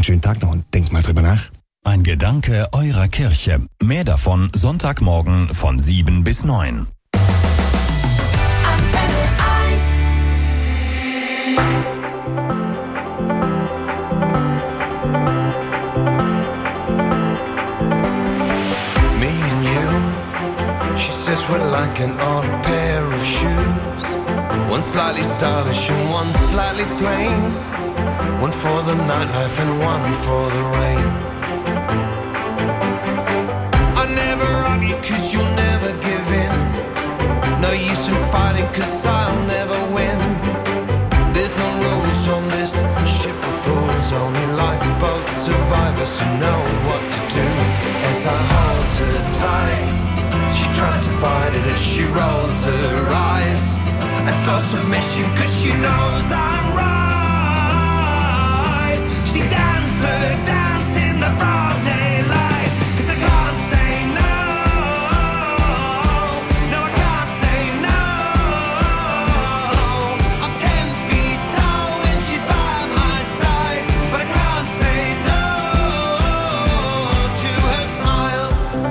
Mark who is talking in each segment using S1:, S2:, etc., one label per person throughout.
S1: schönen Tag noch und denkt mal drüber nach.
S2: Ein Gedanke eurer Kirche. Mehr davon Sonntagmorgen von 7 bis 9.
S3: Antenne
S4: 1. Me and you, she says we're like an odd pair of shoes. One slightly stylish and one slightly plain. One for the nightlife and one for the rain. I never argue cause you'll never give in. No use in fighting cause I'll never win. There's no rules on this ship of fools. Only lifeboat survivors who know what to do. As I hold her tight, she tries to fight it as she rolls her eyes. A slow submission cause she knows I'm right. She dances her dance in the broad daylight. Cause I can't say no. No, I can't say no. I'm 10 feet tall when she's by my side. But I can't say no to her smile.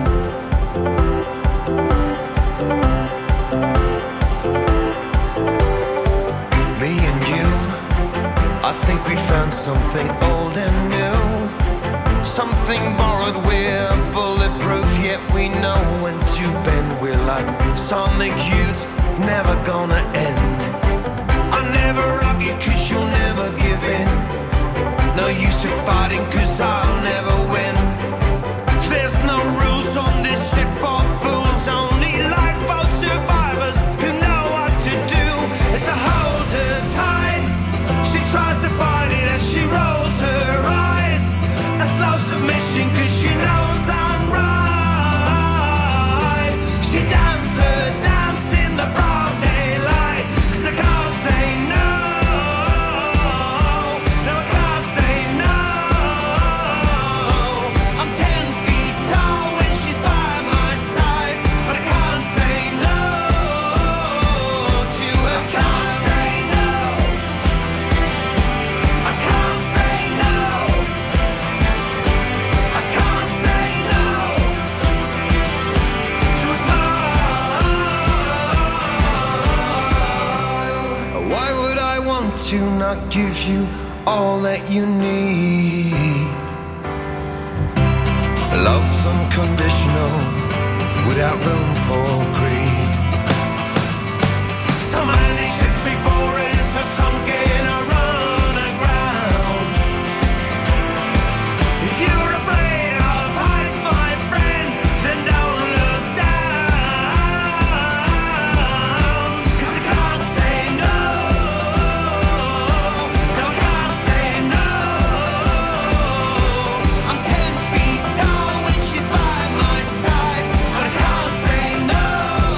S4: Me and you, I think we found something old and new. Something borrowed, we're bulletproof, yet we know when to bend. We're like sonic youth, never gonna end. I never argue cause you'll never give in. No use in fighting cause I'll never win. There's no rules on this ship of fools. Only lifeboat survivors who know what to do. It's to hold her tight. She tries to fight it as she rolls her eyes. A slow submission cause she knows I'm right. She dances her dance in the broad daylight. Cause I can't say no. No, I can't say no. I'm 10 feet tall when she's by my side. But I can't say no to her. I can't say no. I can't say no. I can't say no to a smile. Why would I want to not give you all that you need? Love's unconditional, without room for greed. So many ships before us have sunk in or run aground. If you're afraid of heights, my friend, then don't look down. Cause I can't say no. No, I can't say no. I'm 10 feet tall when she's by my side. But I can't say no.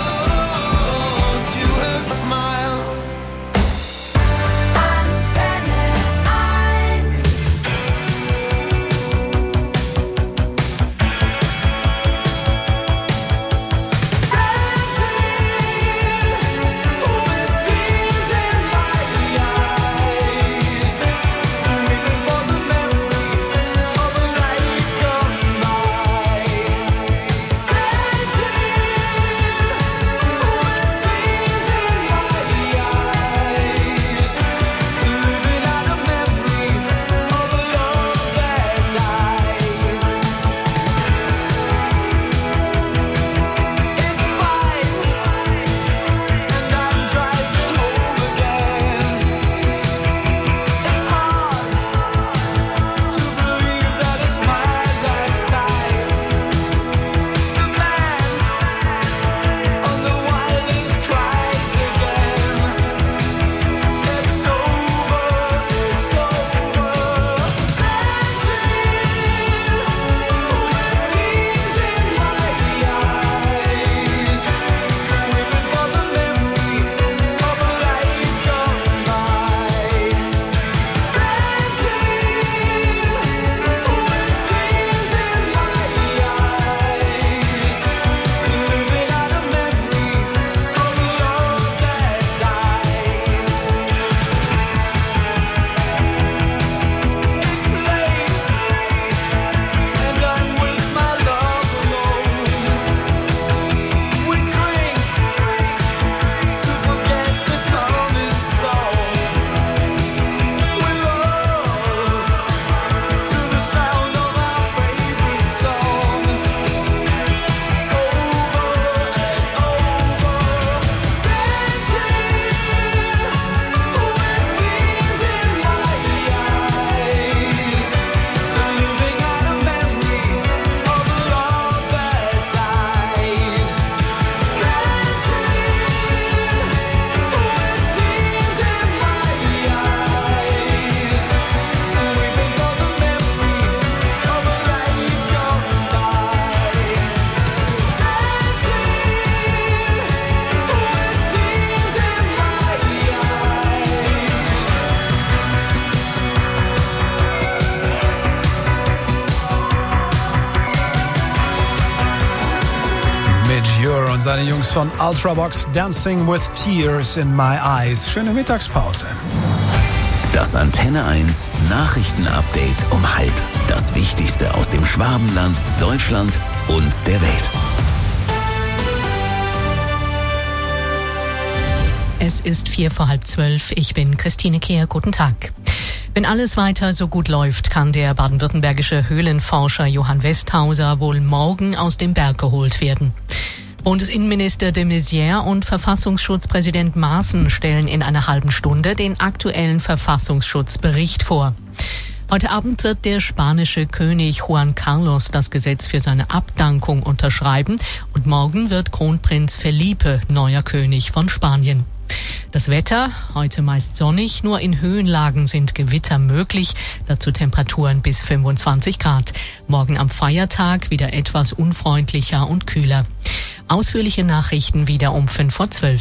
S3: bei den Jungs von Ultravox, Dancing with Tears in My Eyes. Schöne Mittagspause.
S5: Das Antenne 1 Nachrichtenupdate um 12:30. Das Wichtigste aus dem Schwabenland, Deutschland und der Welt.
S6: Es ist 11:45. Ich bin Christine Kehr. Guten Tag. Wenn alles weiter so gut läuft, kann der baden-württembergische Höhlenforscher Johann Westhauser wohl morgen aus dem Berg geholt werden. Bundesinnenminister de Maizière und Verfassungsschutzpräsident Maaßen stellen in einer halben Stunde den aktuellen Verfassungsschutzbericht vor. Heute Abend wird der spanische König Juan Carlos das Gesetz für seine Abdankung unterschreiben und morgen wird Kronprinz Felipe neuer König von Spanien. Das Wetter, heute meist sonnig, nur in Höhenlagen sind Gewitter möglich, dazu Temperaturen bis 25 Grad. Morgen am Feiertag wieder etwas unfreundlicher und kühler. Ausführliche Nachrichten wieder um 11:05.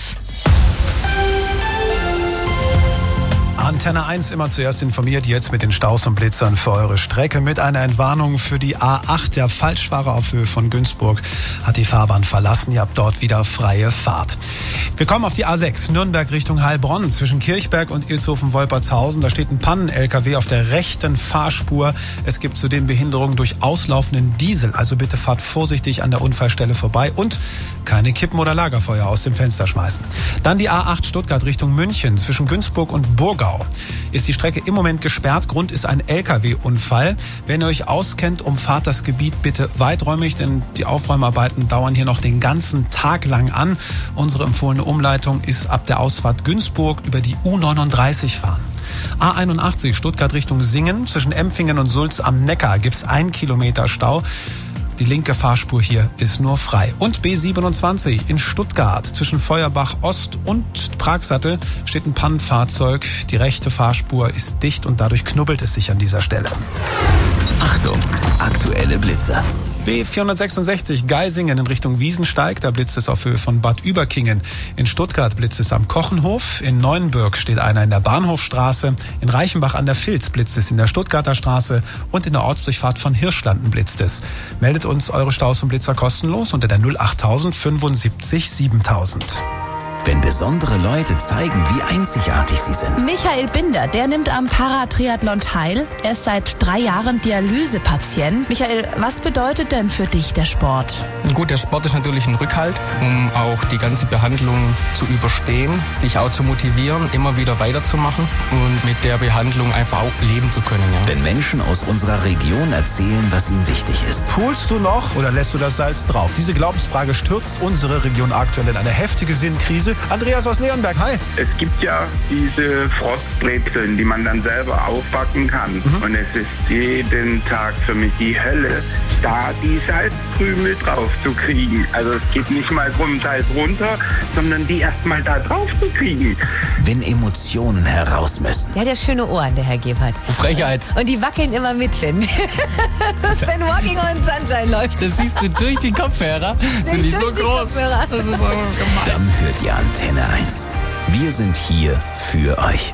S3: Antenne 1 immer zuerst informiert, jetzt mit den Staus und Blitzern für eure Strecke. Mit einer Entwarnung für die A8. Der Falschfahrer auf Höhe von Günzburg hat die Fahrbahn verlassen. Ihr habt dort wieder freie Fahrt. Wir kommen auf die A6, Nürnberg Richtung Heilbronn. Zwischen Kirchberg und Ilshofen-Wolpertshausen. Da steht ein Pannen-LKW auf der rechten Fahrspur. Es gibt zudem Behinderungen durch auslaufenden Diesel. Also bitte fahrt vorsichtig an der Unfallstelle vorbei und keine Kippen oder Lagerfeuer aus dem Fenster schmeißen. Dann die A8 Stuttgart Richtung München. Zwischen Günzburg und Burgau ist die Strecke im Moment gesperrt. Grund ist ein LKW-Unfall. Wenn ihr euch auskennt, umfahrt das Gebiet bitte weiträumig, denn die Aufräumarbeiten dauern hier noch den ganzen Tag lang an. Unsere empfohlene Umleitung ist ab der Ausfahrt Günzburg über die U39 fahren. A81 Stuttgart Richtung Singen. Zwischen Empfingen und Sulz am Neckar gibt es 1 Kilometer Stau. Die linke Fahrspur hier ist nur frei. Und B27 in Stuttgart zwischen Feuerbach Ost und Pragsattel steht ein Pannenfahrzeug. Die rechte Fahrspur ist dicht und dadurch knubbelt es sich an dieser Stelle.
S5: Achtung, aktuelle Blitzer.
S3: B466 Geisingen in Richtung Wiesensteig, da blitzt es auf Höhe von Bad Überkingen. In Stuttgart blitzt es am Kochenhof, in Neuenbürg steht einer in der Bahnhofstraße, in Reichenbach an der Vilz blitzt es in der Stuttgarter Straße und in der Ortsdurchfahrt von Hirschlanden blitzt es. Meldet uns eure Staus und Blitzer kostenlos unter der 08000 75 7000.
S5: Wenn besondere Leute zeigen, wie einzigartig sie sind.
S7: Michael Binder, der nimmt am Paratriathlon teil. Er ist seit 3 Jahren Dialysepatient. Michael, was bedeutet denn für dich der Sport?
S8: Gut, der Sport ist natürlich ein Rückhalt, um auch die ganze Behandlung zu überstehen, sich auch zu motivieren, immer wieder weiterzumachen und mit der Behandlung einfach auch leben zu können. Ja.
S5: Wenn Menschen aus unserer Region erzählen, was ihnen wichtig ist.
S3: Poolst du noch oder lässt du das Salz drauf? Diese Glaubensfrage stürzt unsere Region aktuell in eine heftige Sinnkrise. Andreas aus Leonberg, hi.
S9: Es gibt ja diese Frostbrezeln, die man dann selber aufbacken kann. Und es ist jeden Tag für mich die Hölle, da die Salzkrümel drauf zu kriegen. Also es geht nicht mal drum Salz runter, sondern die erst mal da drauf zu kriegen.
S5: Wenn Emotionen heraus müssen.
S10: Der hat ja schöne Ohren, der Herr Gebhardt.
S8: Frechheit.
S10: Und die wackeln immer mit, wenn Walking on Sunshine läuft.
S8: Das siehst du durch die Kopfhörer. Sind die so groß. Das ist so gemein.
S5: Dann hört ihr Antenne 1. Wir sind hier für euch.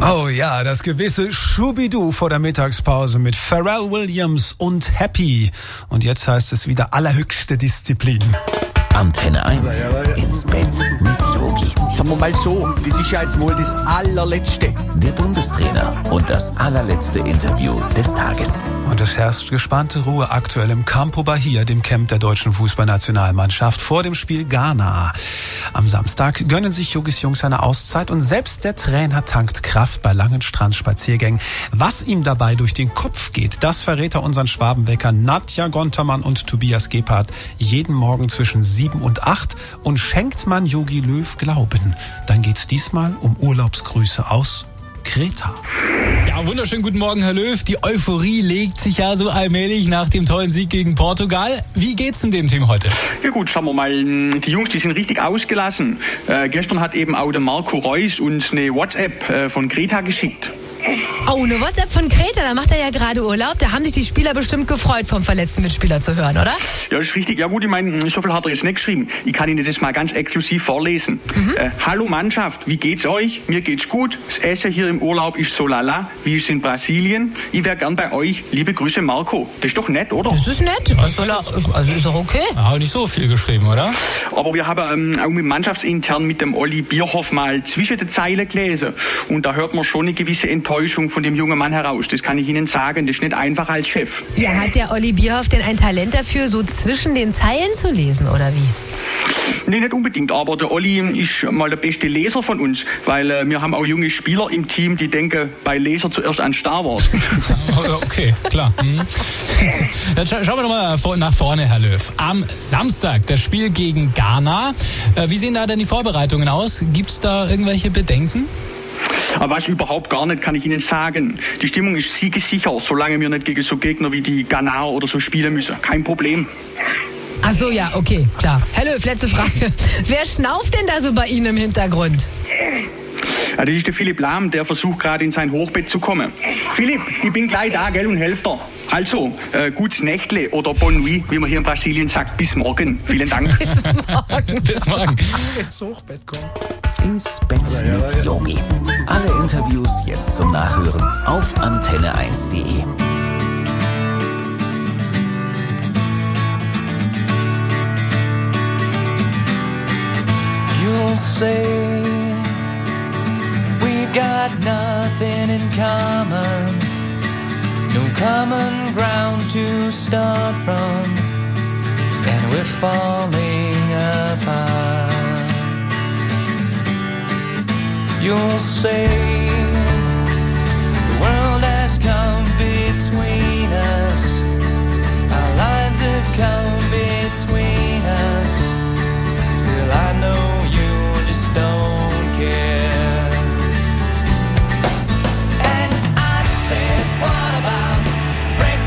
S3: Oh ja, das gewisse Schubidu vor der Mittagspause mit Pharrell Williams und Happy. Und jetzt heißt es wieder allerhöchste Disziplin.
S5: Antenne 1, ins Bett mit Yogi.
S11: Sagen wir mal so, das ist ja jetzt mal das allerletzte.
S5: Der Bundestrainer und das allerletzte Interview des Tages.
S3: Und es herrscht gespannte Ruhe aktuell im Campo Bahia, dem Camp der deutschen Fußballnationalmannschaft, vor dem Spiel Ghana. Am Samstag gönnen sich Jogis Jungs eine Auszeit und selbst der Trainer tankt Kraft bei langen Strandspaziergängen. Was ihm dabei durch den Kopf geht, das verrät er unseren Schwabenweckern Nadja Gontermann und Tobias Gebhardt jeden Morgen zwischen 7 und 8. Und schenkt man Jogi Löw Glauben, dann geht's diesmal um Urlaubsgrüße aus Kreta.
S12: Ja, wunderschönen guten Morgen, Herr Löw. Die Euphorie legt sich ja so allmählich nach dem tollen Sieg gegen Portugal. Wie geht's in dem Team heute?
S13: Ja gut, schauen wir mal. Die Jungs, die sind richtig ausgelassen. Gestern hat eben auch der Marco Reus uns eine WhatsApp von Kreta geschickt.
S10: Oh, eine WhatsApp von Kreta, da macht er ja gerade Urlaub. Da haben sich die Spieler bestimmt gefreut, vom verletzten Mitspieler zu hören, oder?
S13: Ja, ist richtig. Ja gut, ich meine, so viel hat er jetzt nicht geschrieben. Ich kann Ihnen das mal ganz exklusiv vorlesen. Hallo Mannschaft, wie geht's euch? Mir geht's gut. Das Essen hier im Urlaub ist so lala. Wie ist es in Brasilien? Ich wäre gern bei euch. Liebe Grüße, Marco. Das ist doch nett, oder?
S10: Das ist nett. Also ist doch okay.
S12: Aber nicht so viel geschrieben, oder?
S13: Aber wir haben auch mit Mannschaftsintern mit dem Olli Bierhoff mal zwischen den Zeilen gelesen. Und da hört man schon eine gewisse Enttäuschung von dem jungen Mann heraus. Das kann ich Ihnen sagen. Das ist nicht einfach als Chef.
S10: Ja, hat der Olli Bierhoff denn ein Talent dafür, so zwischen den Zeilen zu lesen, oder wie?
S13: Nee, nicht unbedingt, aber der Olli ist mal der beste Leser von uns, weil wir haben auch junge Spieler im Team, die denken bei Leser zuerst an Star Wars.
S12: Okay, klar. Dann schauen wir nochmal nach vorne, Herr Löw. Am Samstag das Spiel gegen Ghana. Wie sehen da denn die Vorbereitungen aus? Gibt es da irgendwelche Bedenken?
S13: Aber was überhaupt gar nicht, kann ich Ihnen sagen. Die Stimmung ist siegessicher, solange wir nicht gegen so Gegner wie die Ghana oder so spielen müssen. Kein Problem.
S10: Ach so, ja, okay, klar. Herr Löw, letzte Frage. Wer schnauft denn da so bei Ihnen im Hintergrund?
S13: Ja, das ist der Philipp Lahm, der versucht gerade in sein Hochbett zu kommen. Philipp, ich bin gleich da, gell, und helf dir. Also, gutes Nächtle oder Bon Nuit, wie man hier in Brasilien sagt. Bis morgen. Vielen Dank.
S10: Bis morgen.
S12: Bis morgen.
S3: Ins Hochbett kommen.
S5: Ins Bett mit Yogi. Alle Interviews jetzt zum Nachhören auf antenne1.de.
S4: You'll say we've got nothing in common, no common ground to start from, and we're falling apart. You'll say